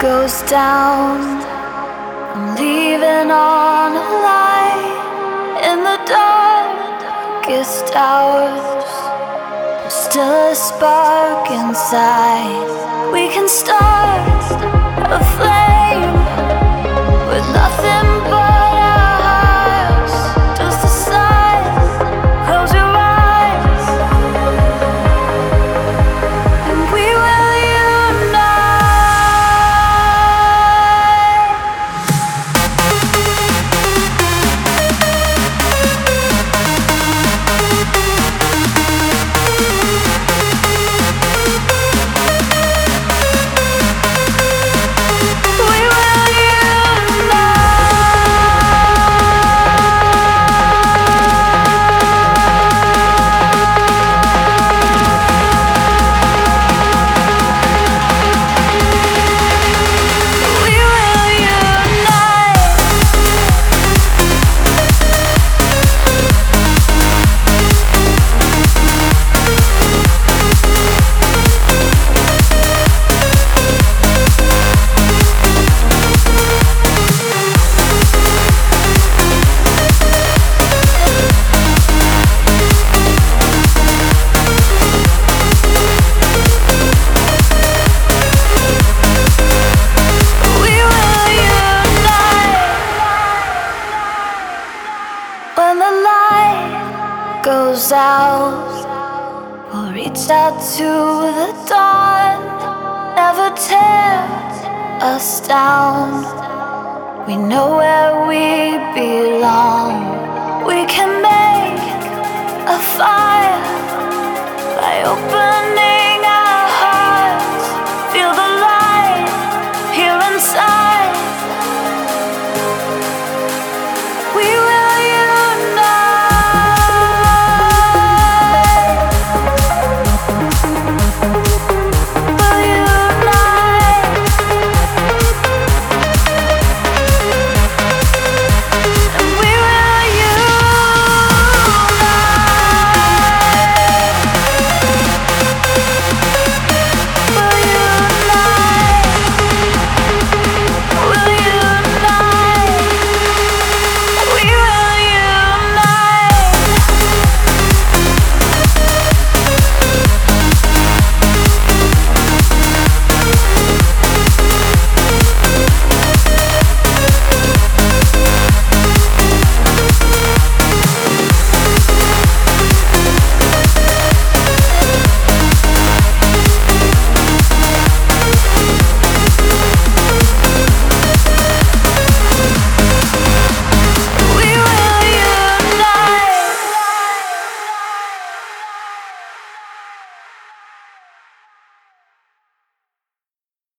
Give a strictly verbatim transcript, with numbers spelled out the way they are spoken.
goes down, I'm leaving on a light in the darkest hours. There's still a spark inside. We can start a flame with nothing but our hearts. Just a sign. Close your eyes, and we will unite. When the light goes out, we'll reach out to the dawn. Never tear us down. We know where we belong. We can make a fire by opening